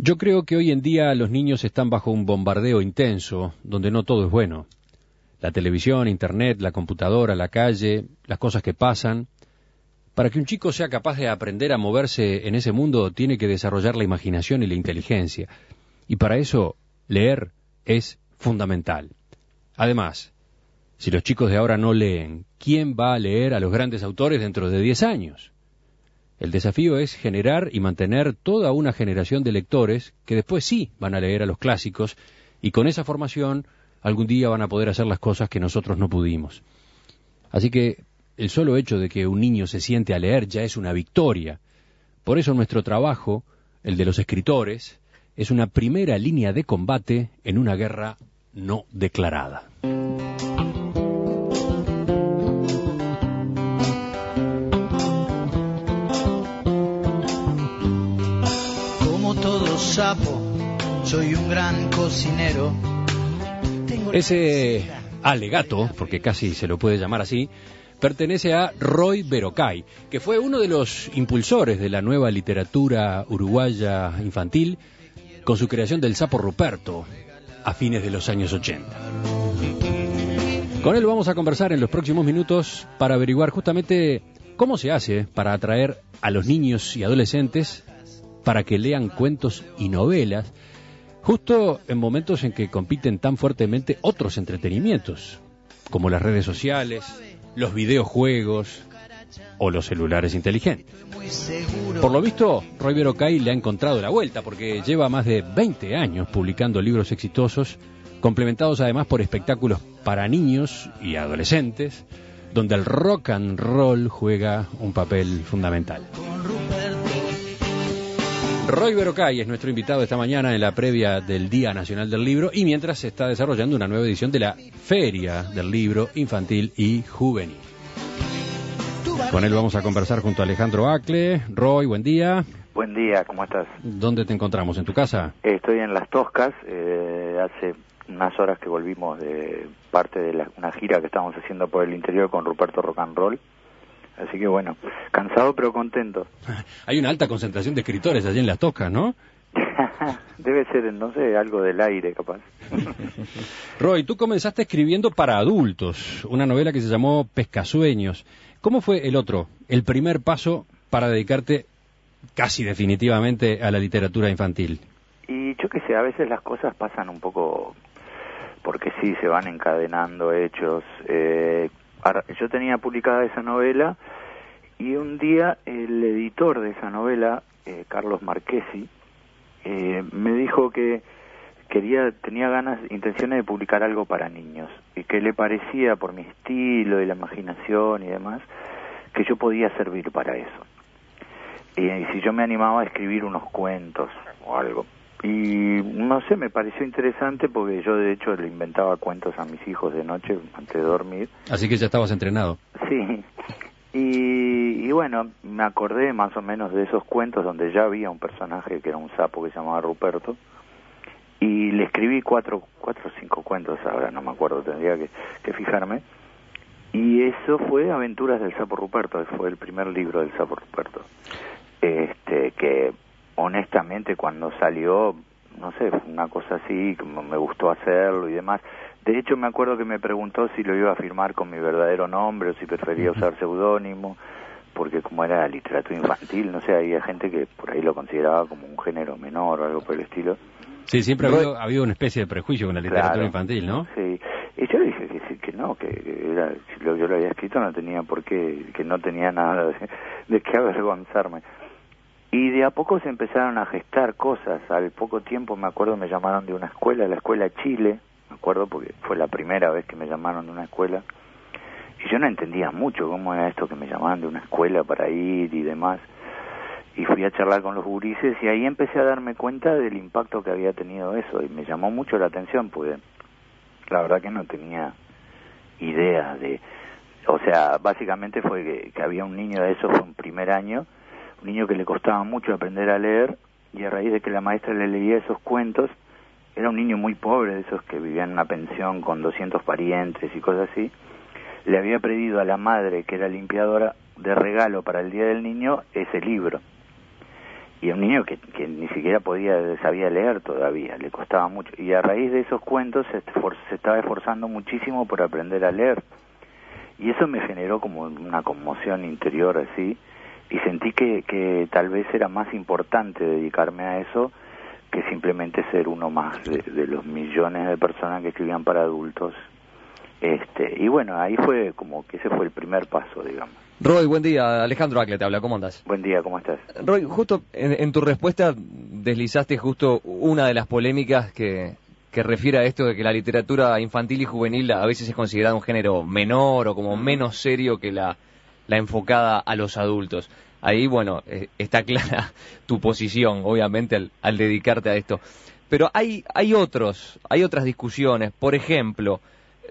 Yo creo que hoy en día los niños están bajo un bombardeo intenso, donde no todo es bueno. La televisión, internet, la computadora, la calle, las cosas que pasan. Para que un chico sea capaz de aprender a moverse en ese mundo, tiene que desarrollar la imaginación y la inteligencia. Y para eso, leer es fundamental. Además, si los chicos de ahora no leen, ¿quién va a leer a los grandes autores dentro de 10 años? El desafío es generar y mantener toda una generación de lectores que después sí van a leer a los clásicos y con esa formación algún día van a poder hacer las cosas que nosotros no pudimos. Así que el solo hecho de que un niño se siente a leer ya es una victoria. Por eso nuestro trabajo, el de los escritores, es una primera línea de combate en una guerra no declarada. Sapo, soy un gran cocinero. Ese alegato, porque casi se lo puede llamar así, pertenece a Roy Verocay, que fue uno de los impulsores de la nueva literatura uruguaya infantil con su creación del Sapo Ruperto a fines de los años 80. Con él vamos a conversar en los próximos minutos para averiguar justamente cómo se hace para atraer a los niños y adolescentes para que lean cuentos y novelas, justo en momentos en que compiten tan fuertemente otros entretenimientos, como las redes sociales, los videojuegos o los celulares inteligentes. Por lo visto, Roy Verocay le ha encontrado la vuelta, porque lleva más de 20 años publicando libros exitosos, complementados además por espectáculos para niños y adolescentes, donde el rock and roll juega un papel fundamental. Roy Verocay es nuestro invitado esta mañana en la previa del Día Nacional del Libro y mientras se está desarrollando una nueva edición de la Feria del Libro Infantil y Juvenil. Con él vamos a conversar junto a Alejandro Acle. Roy, buen día. Buen día, ¿cómo estás? ¿Dónde te encontramos? ¿En tu casa? Estoy en Las Toscas, hace unas horas que volvimos de parte de una gira que estábamos haciendo por el interior con Ruperto Rock and Roll. Así que bueno, cansado pero contento. Hay una alta concentración de escritores allí en Las Toscas, ¿no? Debe ser, no sé, algo del aire capaz. Roy, tú comenzaste escribiendo para adultos, una novela que se llamó Pescasueños. ¿Cómo fue el primer paso para dedicarte casi definitivamente a la literatura infantil? Y yo qué sé, a veces las cosas pasan un poco porque sí, se van encadenando hechos. Yo tenía publicada esa novela y un día el editor de esa novela, Carlos Marchesi, me dijo que tenía intenciones de publicar algo para niños y que le parecía, por mi estilo y la imaginación y demás, que yo podía servir para eso. Y si yo me animaba a escribir unos cuentos o algo. Y no sé, me pareció interesante porque yo de hecho le inventaba cuentos a mis hijos de noche antes de dormir. Así que ya estabas entrenado. Sí. Y bueno, me acordé más o menos de esos cuentos donde ya había un personaje que era un sapo que se llamaba Ruperto. Y le escribí cuatro o cinco cuentos, ahora no me acuerdo, tendría que fijarme. Y eso fue Aventuras del Sapo Ruperto, fue el primer libro del Sapo Ruperto. Que honestamente cuando salió, no sé, fue una cosa así, como me gustó hacerlo y demás. De hecho me acuerdo que me preguntó si lo iba a firmar con mi verdadero nombre o si prefería usar seudónimo, porque como era literatura infantil, no sé, había gente que por ahí lo consideraba como un género menor o algo por el estilo. Sí, siempre ha habido una especie de prejuicio con la literatura infantil, ¿no? Sí, y yo le dije que no, que era, si yo lo había escrito no tenía por qué, que no tenía nada de qué avergonzarme. Y de a poco se empezaron a gestar cosas. Al poco tiempo me acuerdo me llamaron de una escuela, la escuela Chile, me acuerdo porque fue la primera vez que me llamaron de una escuela. Y yo no entendía mucho cómo era esto que me llamaban de una escuela para ir y demás. Y fui a charlar con los gurises y ahí empecé a darme cuenta del impacto que había tenido eso. Y me llamó mucho la atención porque la verdad que no tenía idea de... O sea, básicamente fue que había un niño de eso, fue un primer año, un niño que le costaba mucho aprender a leer, y a raíz de que la maestra le leía esos cuentos, era un niño muy pobre, de esos que vivían en una pensión con 200 parientes y cosas así, le había pedido a la madre, que era limpiadora, de regalo para el Día del Niño ese libro. y un niño que ni siquiera sabía leer todavía, le costaba mucho, y a raíz de esos cuentos se estaba esforzando muchísimo por aprender a leer, y eso me generó como una conmoción interior así, y sentí que tal vez era más importante dedicarme a eso que simplemente ser uno más de los millones de personas que escribían para adultos. Y bueno, ahí fue como que ese fue el primer paso, digamos. Roy, buen día. Alejandro Acle te habla, ¿cómo andás? Buen día, ¿cómo estás? Roy, justo en tu respuesta deslizaste justo una de las polémicas que refiere a esto de que la literatura infantil y juvenil a veces es considerada un género menor o como menos serio que la enfocada a los adultos. Ahí, bueno, está clara tu posición, obviamente, al dedicarte a esto. Pero hay otras discusiones. Por ejemplo,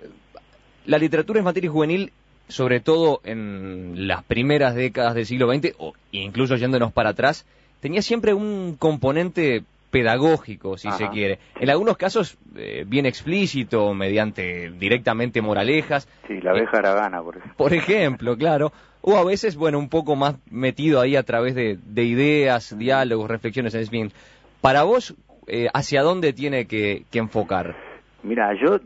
la literatura infantil y juvenil, sobre todo en las primeras décadas del siglo XX, o incluso yéndonos para atrás, tenía siempre un componente pedagógico, si se quiere. En algunos casos, bien explícito, mediante directamente moralejas. Sí, la abeja aragana, por ejemplo. Por ejemplo, claro. O a veces, bueno, un poco más metido ahí a través de ideas, diálogos, reflexiones, en fin. Para vos, ¿hacia dónde tiene que enfocar? Mira, yo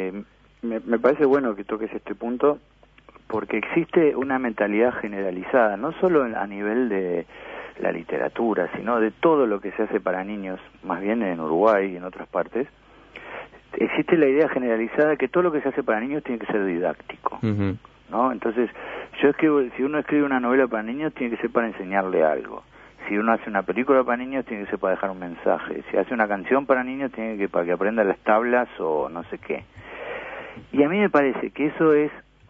me parece bueno que toques este punto, porque existe una mentalidad generalizada, no solo a nivel de la literatura, sino de todo lo que se hace para niños, más bien en Uruguay y en otras partes. Existe la idea generalizada que todo lo que se hace para niños tiene que ser didáctico, ¿no? Entonces, si uno escribe una novela para niños, tiene que ser para enseñarle algo. Si uno hace una película para niños, tiene que ser para dejar un mensaje. Si hace una canción para niños, tiene que para que aprenda las tablas o no sé qué. Y a mí me parece que eso es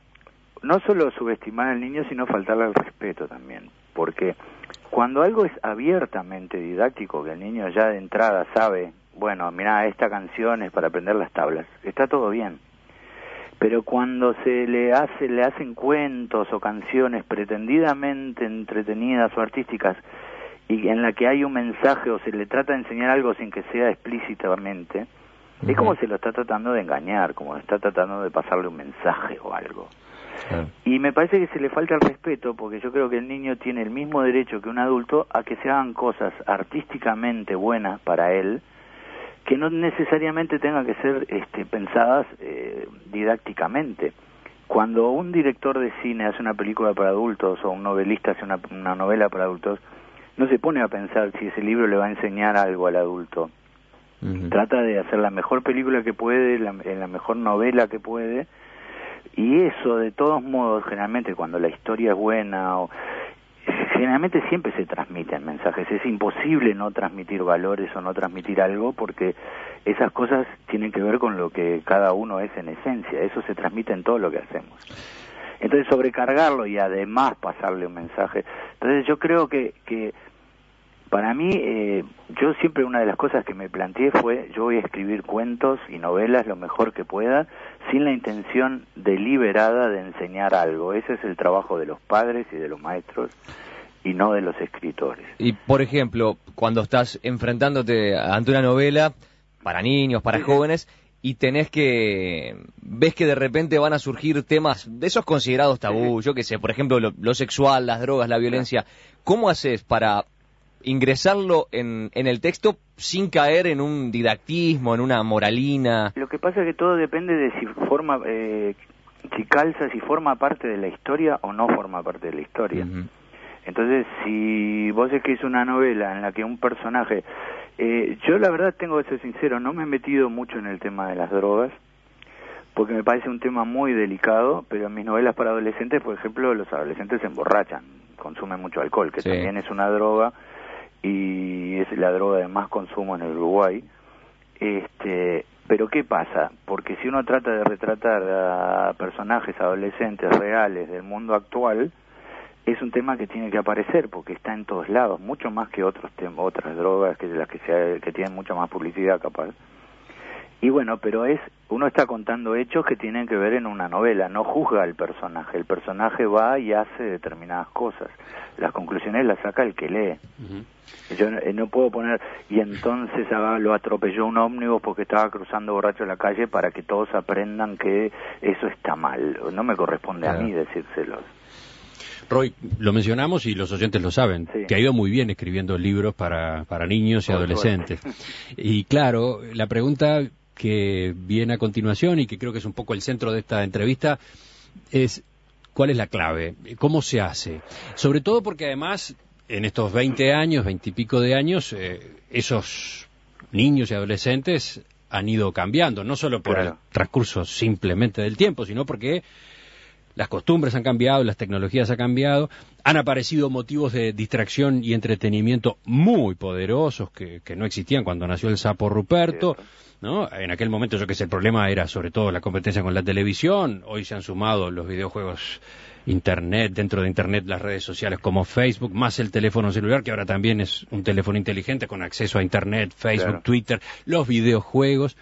no solo subestimar al niño, sino faltarle al respeto también. Porque cuando algo es abiertamente didáctico, que el niño ya de entrada sabe, bueno, mira, esta canción es para aprender las tablas, está todo bien. Pero cuando le hacen cuentos o canciones pretendidamente entretenidas o artísticas, y en la que hay un mensaje o se le trata de enseñar algo sin que sea explícitamente, es como se lo está tratando de engañar, como está tratando de pasarle un mensaje o algo. Y me parece que se le falta el respeto, porque yo creo que el niño tiene el mismo derecho que un adulto a que se hagan cosas artísticamente buenas para él, que no necesariamente tengan que ser pensadas didácticamente. Cuando un director de cine hace una película para adultos o un novelista hace una novela para adultos, no se pone a pensar si ese libro le va a enseñar algo al adulto. Trata de hacer la mejor película que puede, la mejor novela que puede, y eso de todos modos, generalmente cuando la historia es buena, generalmente siempre se transmiten mensajes. Es imposible no transmitir valores o no transmitir algo, porque esas cosas tienen que ver con lo que cada uno es en esencia. Eso se transmite en todo lo que hacemos. Entonces, sobrecargarlo y además pasarle un mensaje. Entonces, yo creo que para mí, yo siempre una de las cosas que me planteé fue, yo voy a escribir cuentos y novelas lo mejor que pueda, sin la intención deliberada de enseñar algo. Ese es el trabajo de los padres y de los maestros, y no de los escritores. Y, por ejemplo, cuando estás enfrentándote ante una novela para niños, para jóvenes, y ves que de repente van a surgir temas de esos considerados tabú, yo qué sé, por ejemplo, lo sexual, las drogas, la violencia, ¿cómo haces para ingresarlo en el texto sin caer en un didactismo, en una moralina? Lo que pasa es que todo depende de si calza, si forma parte de la historia o no forma parte de la historia. Entonces, si vos escribís una novela en la que un personaje... yo la verdad tengo que ser sincero, no me he metido mucho en el tema de las drogas, porque me parece un tema muy delicado, pero en mis novelas para adolescentes, por ejemplo, los adolescentes se emborrachan, consumen mucho alcohol, que también es una droga, y es la droga de más consumo en el Uruguay. Pero ¿qué pasa? Porque si uno trata de retratar a personajes adolescentes reales del mundo actual, es un tema que tiene que aparecer, porque está en todos lados, mucho más que otras drogas que tienen mucha más publicidad, capaz. Y bueno, pero uno está contando hechos que tienen que ver en una novela, no juzga al personaje, el personaje va y hace determinadas cosas, las conclusiones las saca el que lee. Yo no puedo poner, y entonces lo atropelló un ómnibus porque estaba cruzando borracho la calle para que todos aprendan que eso está mal. No me corresponde a mí decírselos. Roy, lo mencionamos y los oyentes lo saben, Sí. que ha ido muy bien escribiendo libros para niños y Por adolescentes. Y claro, la pregunta que viene a continuación y que creo que es un poco el centro de esta entrevista es ¿cuál es la clave? ¿Cómo se hace? Sobre todo porque además en estos 20 años, 20 y pico de años, esos niños y adolescentes han ido cambiando, no solo por el transcurso simplemente del tiempo, sino porque las costumbres han cambiado, las tecnologías han cambiado, han aparecido motivos de distracción y entretenimiento muy poderosos que no existían cuando nació el Sapo Ruperto, ¿no? En aquel momento, yo que sé, el problema era sobre todo la competencia con la televisión. Hoy se han sumado los videojuegos, Internet, dentro de Internet las redes sociales como Facebook, más el teléfono celular, que ahora también es un teléfono inteligente con acceso a Internet, Facebook, Twitter, los videojuegos.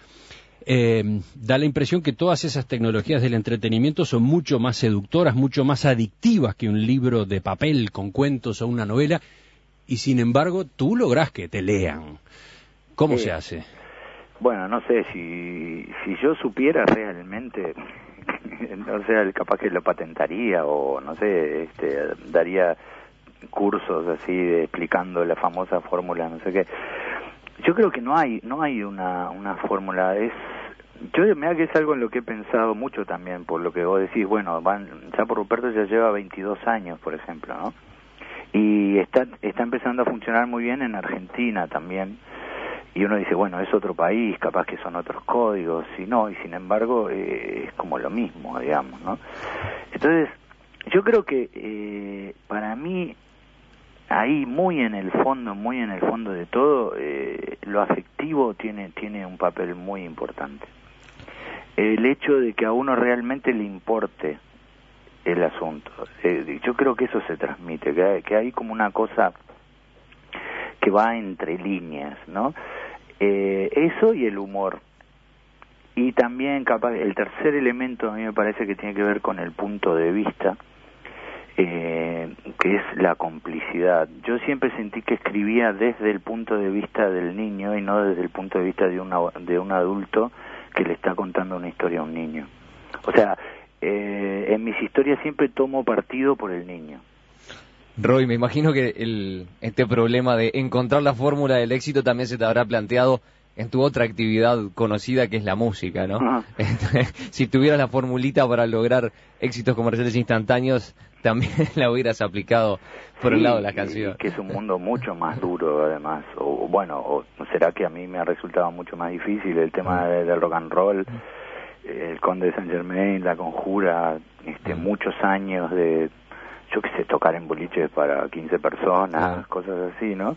Da la impresión que todas esas tecnologías del entretenimiento son mucho más seductoras, mucho más adictivas que un libro de papel con cuentos o una novela, y sin embargo tú lográs que te lean. ¿Cómo se hace? Bueno, no sé, si yo supiera realmente, no sé, capaz que lo patentaría o no sé, daría cursos así explicando la famosa fórmula, no sé qué. Yo creo que no hay una fórmula. Mira que es algo en lo que he pensado mucho también, por lo que vos decís. Bueno, Sapo Ruperto ya lleva 22 años, por ejemplo, ¿no? Y está empezando a funcionar muy bien en Argentina también. Y uno dice, bueno, es otro país, capaz que son otros códigos, y sin embargo es como lo mismo, digamos, ¿no? Entonces, yo creo que para mí, ahí muy en el fondo de todo, lo afectivo tiene un papel muy importante. El hecho de que a uno realmente le importe el asunto, yo creo que eso se transmite, que hay como una cosa que va entre líneas, ¿no? Eso y el humor. Y también capaz el tercer elemento a mí me parece que tiene que ver con el punto de vista, que es la complicidad. Yo siempre sentí que escribía desde el punto de vista del niño y no desde el punto de vista de un adulto que le está contando una historia a un niño. O sea, en mis historias siempre tomo partido por el niño. Roy, me imagino que este problema de encontrar la fórmula del éxito también se te habrá planteado en tu otra actividad conocida, que es la música, ¿no? Ajá. Si tuvieras la formulita para lograr éxitos comerciales instantáneos, también la hubieras aplicado por el lado de la canción. Que es un mundo mucho más duro, además. O será que a mí me ha resultado mucho más difícil el tema del rock and roll, el Conde de Saint Germain, la Conjura, muchos años de, yo qué sé, tocar en boliches para 15 personas, cosas así, ¿no?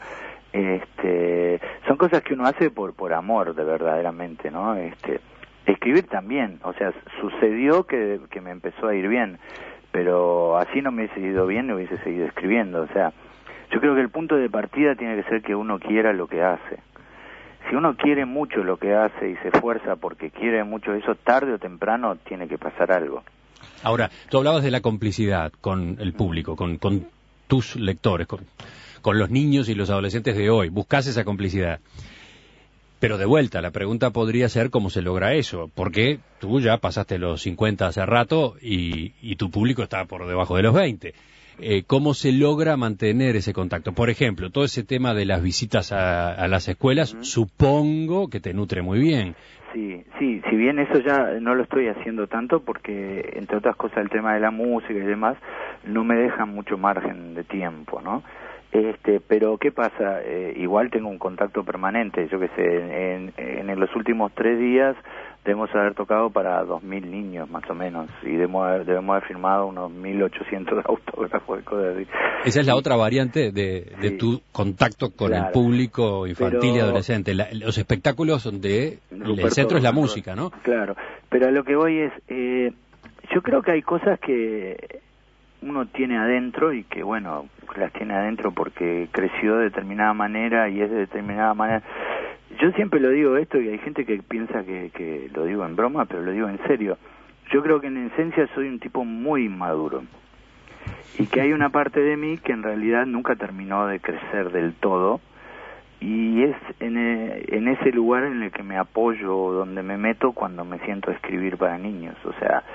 Son cosas que uno hace por amor, de verdaderamente, ¿no? Escribir también, o sea, sucedió que me empezó a ir bien, pero así no me hubiese ido bien, no hubiese seguido escribiendo. O sea, yo creo que el punto de partida tiene que ser que uno quiera lo que hace. Si uno quiere mucho lo que hace y se esfuerza porque quiere mucho eso, tarde o temprano tiene que pasar algo. Ahora, tú hablabas de la complicidad con el público, con tus lectores, con los niños y los adolescentes de hoy. Buscás esa complicidad. Pero de vuelta, la pregunta podría ser cómo se logra eso, porque tú ya pasaste los 50 hace rato y tu público está por debajo de los 20. ¿Cómo se logra mantener ese contacto? Por ejemplo, todo ese tema de las visitas a las escuelas, supongo que te nutre muy bien. Sí, si bien eso ya no lo estoy haciendo tanto porque, entre otras cosas, el tema de la música y demás no me deja mucho margen de tiempo, ¿no? Pero ¿qué pasa? Igual tengo un contacto permanente, yo qué sé, en los últimos 3 días debemos haber tocado para 2.000 niños más o menos y debemos haber firmado unos 1.800 autógrafos. Esa es la otra variante de tu contacto con el público infantil y adolescente, los espectáculos donde el centro es la música, ¿no? Claro, pero a lo que voy es, yo creo que hay cosas que uno tiene adentro y que, bueno, las tiene adentro porque creció de determinada manera y es de determinada manera. Yo siempre lo digo esto y hay gente que piensa que lo digo en broma, pero lo digo en serio. Yo creo que en esencia soy un tipo muy inmaduro y que hay una parte de mí que en realidad nunca terminó de crecer del todo y es en ese lugar en el que me apoyo, donde me meto cuando me siento a escribir para niños. O sea,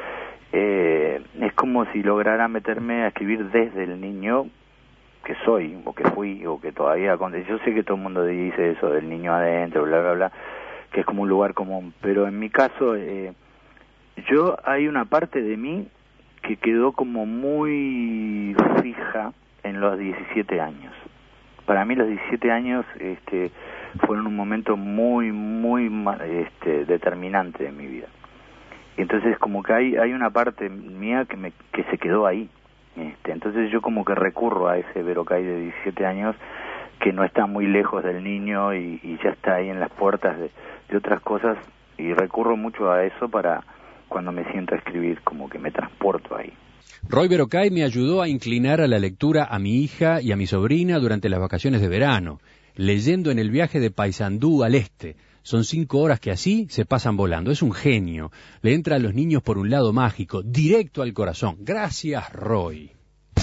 es como si lograra meterme a escribir desde el niño que soy, o que fui, o que todavía... Yo sé que todo el mundo dice eso del niño adentro, bla, bla, bla, que es como un lugar común, pero en mi caso, hay una parte de mí que quedó como muy fija en los 17 años. Para mí los 17 años fueron un momento muy, muy determinante de mi vida. Y entonces como que hay una parte mía que se quedó ahí. Entonces yo como que recurro a ese Vero Kay de 17 años que no está muy lejos del niño y ya está ahí en las puertas de otras cosas, y recurro mucho a eso para cuando me siento a escribir, como que me transporto ahí. Roy Vero Kay me ayudó a inclinar a la lectura a mi hija y a mi sobrina durante las vacaciones de verano, leyendo en el viaje de Paysandú al este. Son 5 horas que así se pasan volando. Es un genio. Le entra a los niños por un lado mágico, directo al corazón. Gracias, Roy.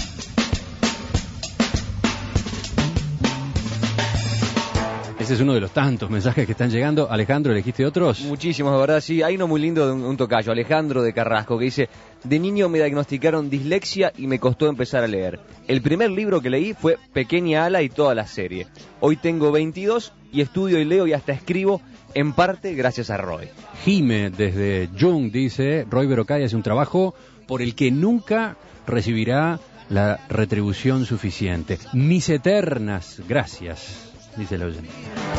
Ese es uno de los tantos mensajes que están llegando. Alejandro, ¿elegiste otros? Muchísimos, de verdad, sí. Hay uno muy lindo de un tocayo, Alejandro de Carrasco, que dice: de niño me diagnosticaron dislexia y me costó empezar a leer. El primer libro que leí fue Pequeña Ala y toda la serie. Hoy tengo 22 y estudio y leo y hasta escribo, en parte gracias a Roy. Jime, desde Jung, dice: Roy Vero Kay hace un trabajo por el que nunca recibirá la retribución suficiente. Mis eternas gracias, dice el oyente.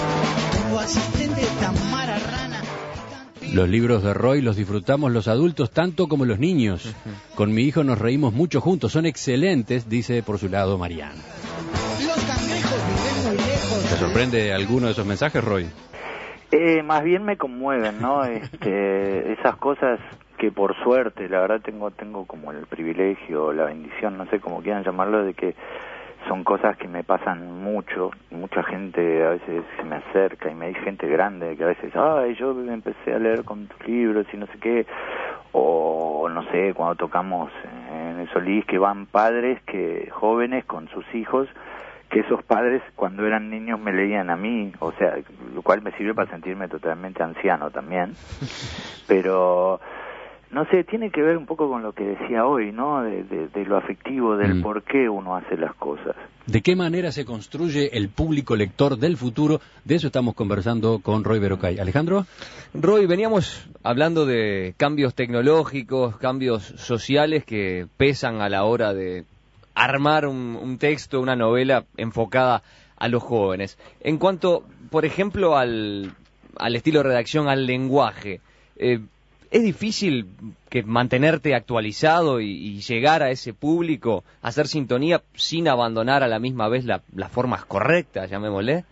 Los libros de Roy los disfrutamos los adultos tanto como los niños. Con mi hijo nos reímos mucho juntos, son excelentes, dice por su lado Mariana. Los cangrejos viven muy lejos. ¿Te sorprende alguno de esos mensajes, Roy? Más bien me conmueven, ¿no? Esas cosas que por suerte, la verdad tengo como el privilegio, la bendición, no sé cómo quieran llamarlo, de que son cosas que me pasan mucho. Mucha gente a veces se me acerca y me dice, gente grande, que a veces, yo empecé a leer con tus libros y no sé qué, o no sé, cuando tocamos en el Solís, que van padres jóvenes con sus hijos, que esos padres cuando eran niños me leían a mí, o sea, lo cual me sirve para sentirme totalmente anciano también, pero no sé, tiene que ver un poco con lo que decía hoy, ¿no? De lo afectivo, del por qué uno hace las cosas. ¿De qué manera se construye el público lector del futuro? De eso estamos conversando con Roy Vero Kay. Alejandro. Roy, veníamos hablando de cambios tecnológicos, cambios sociales que pesan a la hora de armar un texto, una novela enfocada a los jóvenes. En cuanto, por ejemplo, al estilo de redacción, al lenguaje, ¿es difícil mantenerte actualizado y llegar a ese público, hacer sintonía sin abandonar a la misma vez las formas correctas, llamémosle?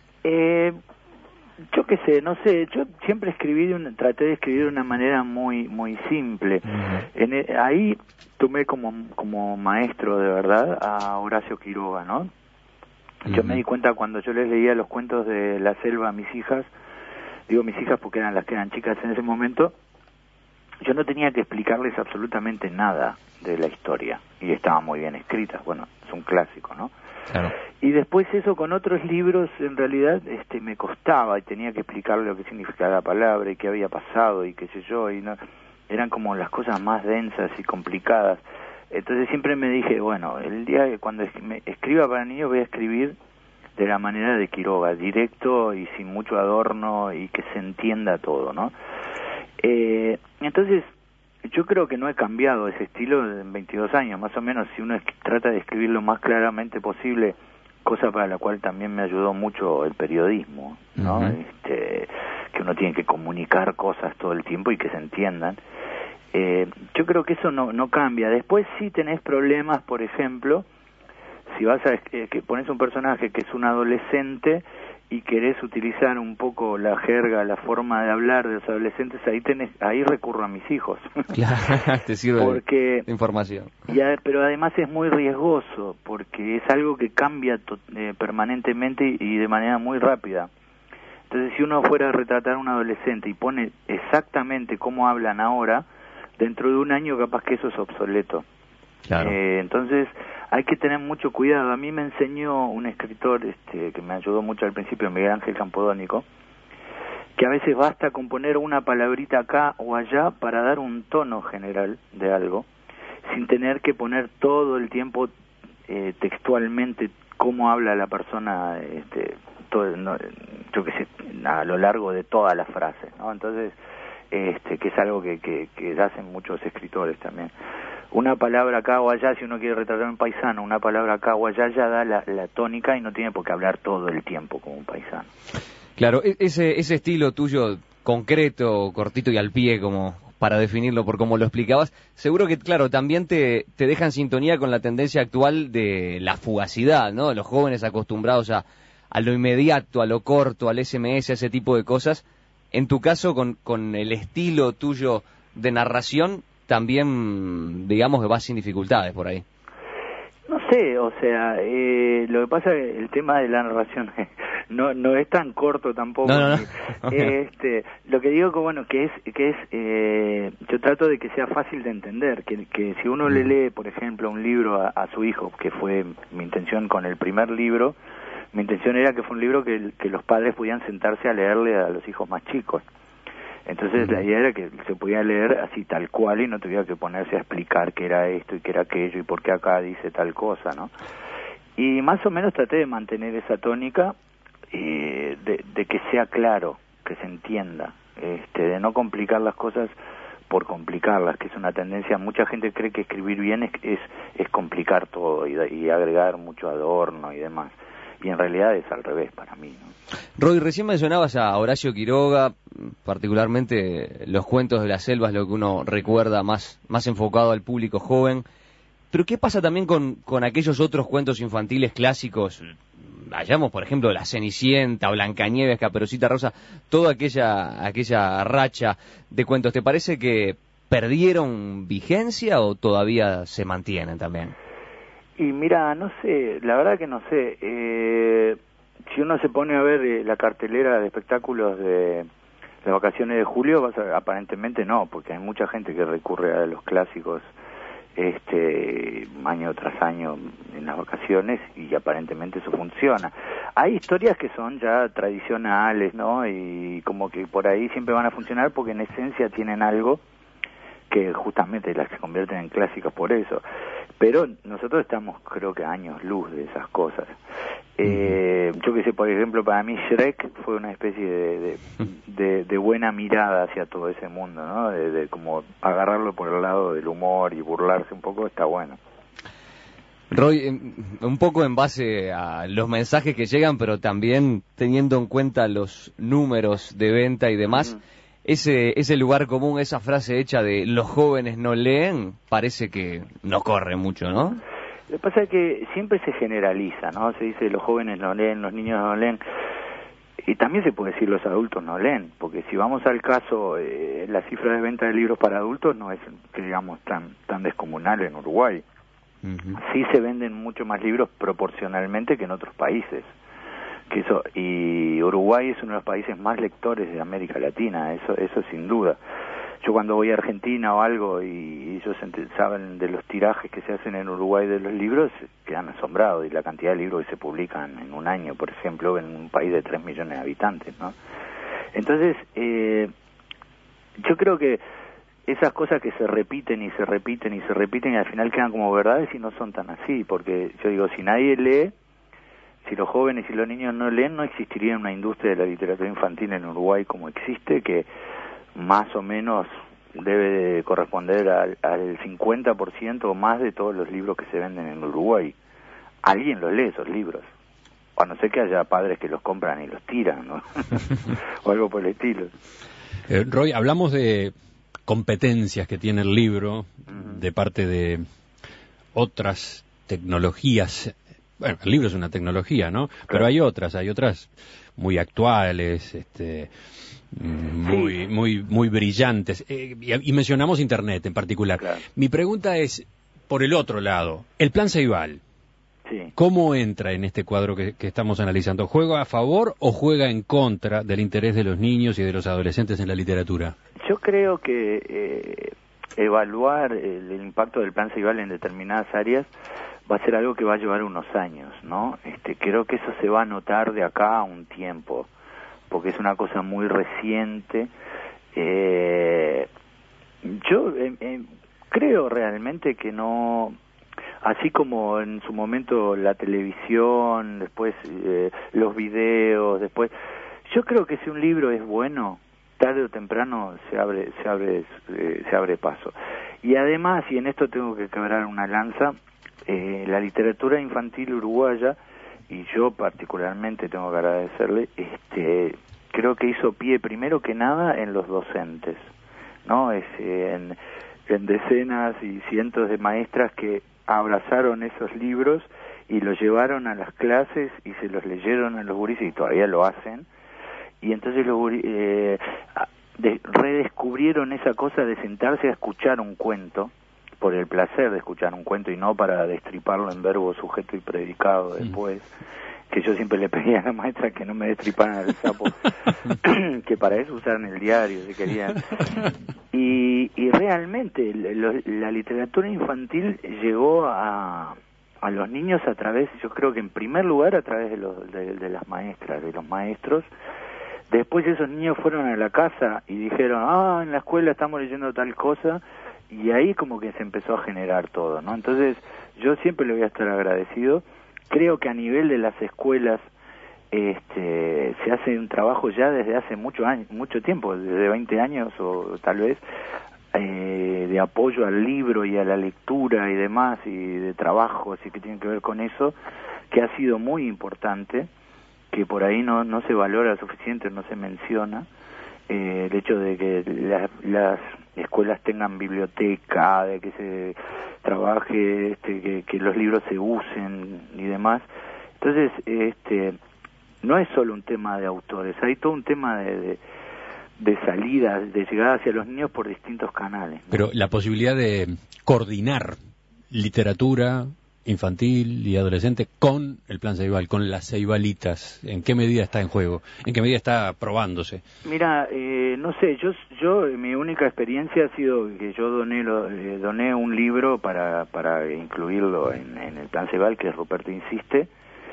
Yo qué sé, no sé, yo siempre traté de escribir de una manera muy muy simple. Ahí tomé como maestro de verdad a Horacio Quiroga, ¿no? Yo me di cuenta cuando yo les leía los cuentos de la selva a mis hijas, digo mis hijas porque eran las que eran chicas en ese momento, yo no tenía que explicarles absolutamente nada de la historia, y estaba muy bien escrita, bueno, es un clásico, ¿no? Claro. Y después eso con otros libros en realidad me costaba, y tenía que explicarle lo que significaba la palabra y qué había pasado y qué sé yo, y no, eran como las cosas más densas y complicadas. Entonces siempre me dije, bueno, el día que cuando me escriba para niños voy a escribir de la manera de Quiroga, directo y sin mucho adorno y que se entienda todo, ¿no? Entonces yo creo que no he cambiado ese estilo en 22 años, más o menos. Si uno trata de escribir lo más claramente posible, cosa para la cual también me ayudó mucho el periodismo, ¿no? Que uno tiene que comunicar cosas todo el tiempo y que se entiendan. Yo creo que eso no cambia. Después sí tenés problemas, por ejemplo, si vas que pones un personaje que es un adolescente y querés utilizar un poco la jerga, la forma de hablar de los adolescentes, ahí recurro a mis hijos. Claro, te sirve porque, de información. Pero además es muy riesgoso, porque es algo que cambia permanentemente y de manera muy rápida. Entonces, si uno fuera a retratar a un adolescente y pone exactamente cómo hablan ahora, dentro de un año capaz que eso es obsoleto. Claro. Entonces hay que tener mucho cuidado. A mí me enseñó un escritor que me ayudó mucho al principio, Miguel Ángel Campodónico, que a veces basta con poner una palabrita acá o allá para dar un tono general de algo, sin tener que poner todo el tiempo textualmente cómo habla la persona, yo qué sé, a lo largo de todas las frases, ¿no? Entonces, que es algo que hacen muchos escritores también. Una palabra acá o allá, si uno quiere retratar a un paisano, una palabra acá o allá ya da la tónica y no tiene por qué hablar todo el tiempo como un paisano. Claro, ese estilo tuyo concreto, cortito y al pie, como para definirlo por cómo lo explicabas, seguro que, claro, también te deja en sintonía con la tendencia actual de la fugacidad, ¿no? De los jóvenes acostumbrados a lo inmediato, a lo corto, al SMS, a ese tipo de cosas. En tu caso, con el estilo tuyo de narración, también, digamos, que vas sin dificultades por ahí. No sé, o sea, lo que pasa es que el tema de la narración no es tan corto tampoco. No. Lo que digo que bueno, que es yo trato de que sea fácil de entender, que si uno le lee, por ejemplo, un libro a su hijo, que fue mi intención con el primer libro, mi intención era que fue un libro que los padres podían sentarse a leerle a los hijos más chicos. Entonces la idea era que se podía leer así tal cual y no tuviera que ponerse a explicar qué era esto y qué era aquello y por qué acá dice tal cosa, ¿no? Y más o menos traté de mantener esa tónica de que sea claro, que se entienda, de no complicar las cosas por complicarlas, que es una tendencia. Mucha gente cree que escribir bien es complicar todo y agregar mucho adorno y demás. Y en realidad es al revés para mí, ¿no? Roy, recién mencionabas a Horacio Quiroga, particularmente los cuentos de la selva es lo que uno recuerda más enfocado al público joven. Pero ¿qué pasa también con aquellos otros cuentos infantiles clásicos? Vayamos, por ejemplo, La Cenicienta, Blancanieves, Caperucita Rosa, toda aquella racha de cuentos. ¿Te parece que perdieron vigencia o todavía se mantienen también? Y mira, no sé, la verdad que no sé. Si uno se pone a ver la cartelera de espectáculos de las vacaciones de julio, aparentemente no, porque hay mucha gente que recurre a los clásicos año tras año en las vacaciones y aparentemente eso funciona. Hay historias que son ya tradicionales, ¿no? Y como que por ahí siempre van a funcionar porque en esencia tienen algo que justamente las se convierten en clásicas por eso. Pero nosotros estamos, creo que, años luz de esas cosas. Yo que sé, por ejemplo, para mí Shrek fue una especie de buena mirada hacia todo ese mundo, ¿no? De como agarrarlo por el lado del humor y burlarse un poco, está bueno. Roy, un poco en base a los mensajes que llegan, pero también teniendo en cuenta los números de venta y demás, ese lugar común, esa frase hecha de los jóvenes no leen, parece que no corre mucho, ¿no? Lo que pasa es que siempre se generaliza, ¿no? Se dice los jóvenes no leen, los niños no leen, y también se puede decir los adultos no leen, porque si vamos al caso, la cifra de venta de libros para adultos no es, que digamos, tan descomunal en Uruguay. Sí se venden mucho más libros proporcionalmente que en otros países. Y Uruguay es uno de los países más lectores de América Latina, eso sin duda. Yo cuando voy a Argentina o algo y ellos saben de los tirajes que se hacen en Uruguay de los libros, quedan asombrados, y la cantidad de libros que se publican en un año, por ejemplo, en un país de 3 millones de habitantes, ¿no? Entonces, yo creo que esas cosas que se repiten y se repiten y se repiten y al final quedan como verdades y no son tan así, porque yo digo, si nadie lee, si los jóvenes y los niños no leen, no existiría una industria de la literatura infantil en Uruguay como existe, que más o menos debe de corresponder al 50% o más de todos los libros que se venden en Uruguay. Alguien los lee esos libros, a no ser que haya padres que los compran y los tiran, ¿no? O algo por el estilo. Roy, hablamos de competencias que tiene el libro de parte de otras tecnologías. Bueno, el libro es una tecnología, ¿no? Claro. Pero hay otras muy actuales, muy brillantes. Y mencionamos Internet en particular. Claro. Mi pregunta es, por el otro lado, el Plan Ceibal. Sí. ¿Cómo entra en este cuadro que estamos analizando? ¿Juega a favor o juega en contra del interés de los niños y de los adolescentes en la literatura? Yo creo que evaluar el impacto del Plan Ceibal en determinadas áreas va a ser algo que va a llevar unos años, ¿no? Creo que eso se va a notar de acá a un tiempo, porque es una cosa muy reciente. Yo creo realmente que no, así como en su momento la televisión, después los videos, después, yo creo que si un libro es bueno, tarde o temprano se abre paso. Y además, y en esto tengo que quebrar una lanza, la literatura infantil uruguaya, y yo particularmente tengo que agradecerle, creo que hizo pie primero que nada en los docentes, ¿no? En decenas y cientos de maestras que abrazaron esos libros y los llevaron a las clases y se los leyeron a los gurises, y todavía lo hacen, y entonces los redescubrieron esa cosa de sentarse a escuchar un cuento, por el placer de escuchar un cuento y no para destriparlo en verbo, sujeto y predicado después, que yo siempre le pedía a la maestra que no me destriparan el sapo, que para eso usaran el diario si querían. Y realmente la literatura infantil llegó a los niños a través, yo creo que en primer lugar a través de las maestras, de los maestros. Después esos niños fueron a la casa y dijeron, en la escuela estamos leyendo tal cosa, y ahí como que se empezó a generar todo, ¿no? Entonces yo siempre le voy a estar agradecido. Creo que a nivel de las escuelas se hace un trabajo ya desde hace mucho tiempo, desde 20 años o tal vez, de apoyo al libro y a la lectura y demás, y de trabajo, así que tiene que ver con eso, que ha sido muy importante, que por ahí no se valora suficiente, no se menciona, el hecho de que las escuelas tengan biblioteca, de que se trabaje, que los libros se usen y demás. Entonces, no es solo un tema de autores, hay todo un tema de salida, de llegada hacia los niños por distintos canales, ¿no? Pero la posibilidad de coordinar literatura infantil y adolescente con el Plan Ceibal, con las Ceibalitas, ¿en qué medida está en juego? ¿En qué medida está probándose? Mira, no sé, yo mi única experiencia ha sido que yo doné un libro para incluirlo en el Plan Ceibal, que es Ruperto Insiste,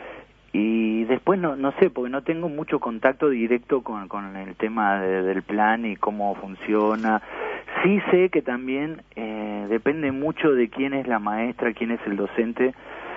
y después no sé, porque no tengo mucho contacto directo con el tema del plan y cómo funciona. Sí sé que también depende mucho de quién es la maestra, quién es el docente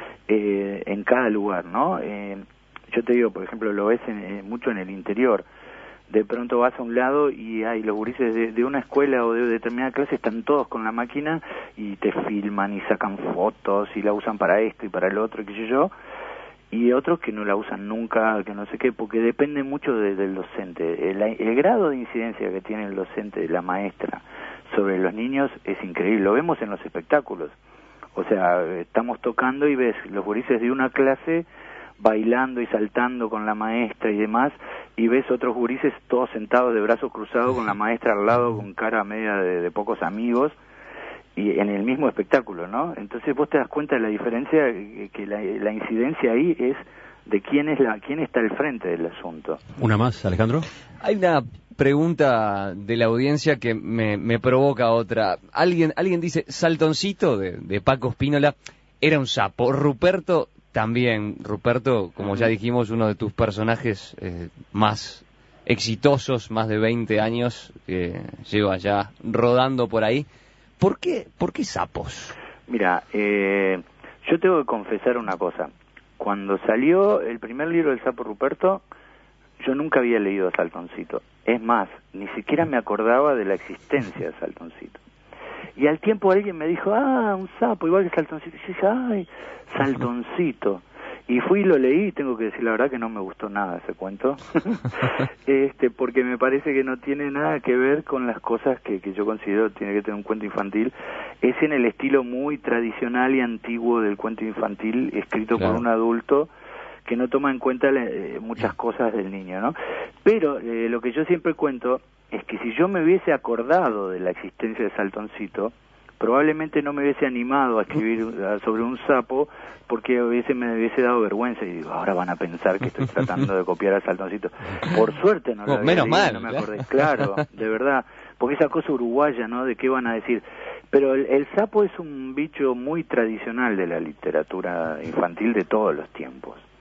en cada lugar, ¿no? Yo te digo, por ejemplo, lo ves mucho en el interior. De pronto vas a un lado y los gurises de una escuela o de determinada clase están todos con la máquina y te filman y sacan fotos y la usan para esto y para el otro, qué sé yo, y otros que no la usan nunca, que no sé qué, porque depende mucho del docente. El grado de incidencia que tiene el docente, la maestra, sobre los niños es increíble. Lo vemos en los espectáculos. O sea, estamos tocando y ves los gurises de una clase bailando y saltando con la maestra y demás, y ves otros gurises todos sentados de brazos cruzados con la maestra al lado, con cara media de pocos amigos, y en el mismo espectáculo, ¿no? Entonces vos te das cuenta de la diferencia, que la incidencia ahí es de quién está al frente del asunto. ¿Una más, Alejandro? Hay una pregunta de la audiencia que me provoca otra. Alguien dice, Saltoncito, de Paco Spínola, era un sapo. Ruperto también. Ruperto, como ya dijimos, uno de tus personajes más exitosos, más de 20 años, que lleva ya rodando por ahí. ¿Por qué sapos? Mira, yo tengo que confesar una cosa. Cuando salió el primer libro del Sapo Ruperto, yo nunca había leído a Saltoncito. Es más, ni siquiera me acordaba de la existencia de Saltoncito. Y al tiempo alguien me dijo, un sapo, igual que Saltoncito. Y yo dije, ¡ay, Saltoncito! Y fui y lo leí, y tengo que decir la verdad que no me gustó nada ese cuento, porque me parece que no tiene nada que ver con las cosas que yo considero tiene que tener un cuento infantil. Es en el estilo muy tradicional y antiguo del cuento infantil, escrito por un adulto que no toma en cuenta muchas cosas del niño, ¿no? Pero lo que yo siempre cuento es que si yo me hubiese acordado de la existencia de Saltoncito, probablemente no me hubiese animado a escribir sobre un sapo, porque me hubiese dado vergüenza, y digo, ahora van a pensar que estoy tratando de copiar a Saltoncito. Por suerte no lo había menos leído, mal, no me acordé. Claro, de verdad, porque esa cosa uruguaya, ¿no? De qué van a decir. Pero el sapo es un bicho muy tradicional de la literatura infantil de todos los tiempos.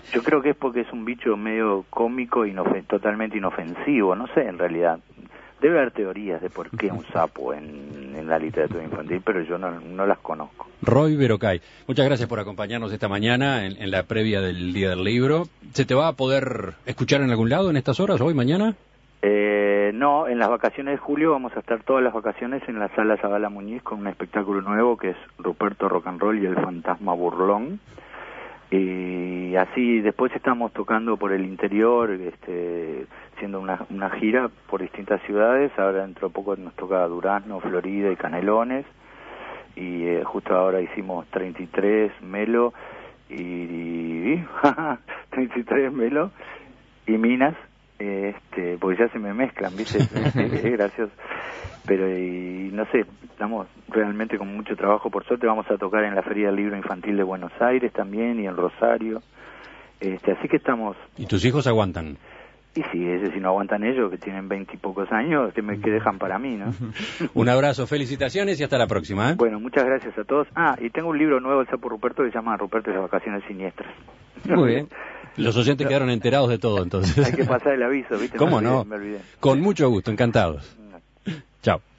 Yo creo que es porque es un bicho medio cómico y totalmente inofensivo, no sé, en realidad. Debe haber teorías de por qué un sapo en la literatura infantil, pero yo no las conozco. Roy Verocay, muchas gracias por acompañarnos esta mañana en la previa del Día del Libro. ¿Se te va a poder escuchar en algún lado en estas horas, hoy, mañana? No, en las vacaciones de julio vamos a estar todas las vacaciones en la Sala Zabala Muñiz con un espectáculo nuevo que es Ruperto Rock and Roll y el Fantasma Burlón. Y así después estamos tocando por el interior, haciendo una gira por distintas ciudades. Ahora dentro de poco nos toca Durazno, Florida y Canelones. Y justo ahora hicimos 33 Melo y 33 Melo y Minas, porque ya se me mezclan, ¿viste? Es gracioso. Pero no sé, estamos realmente con mucho trabajo. Por suerte vamos a tocar en la Feria del Libro Infantil de Buenos Aires también y en Rosario. Así que estamos... ¿Y tus hijos aguantan? Y sí, si no aguantan ellos, que tienen 20 y pocos años, que dejan para mí, ¿no? Un abrazo, felicitaciones y hasta la próxima, ¿eh? Bueno, muchas gracias a todos. Y tengo un libro nuevo del Sapo Ruperto que se llama Ruperto y las vacaciones siniestras. Muy bien. Los oyentes quedaron enterados de todo, entonces. Hay que pasar el aviso, ¿viste? ¿Cómo no? Me olvidé. Con mucho gusto, encantados. Chao.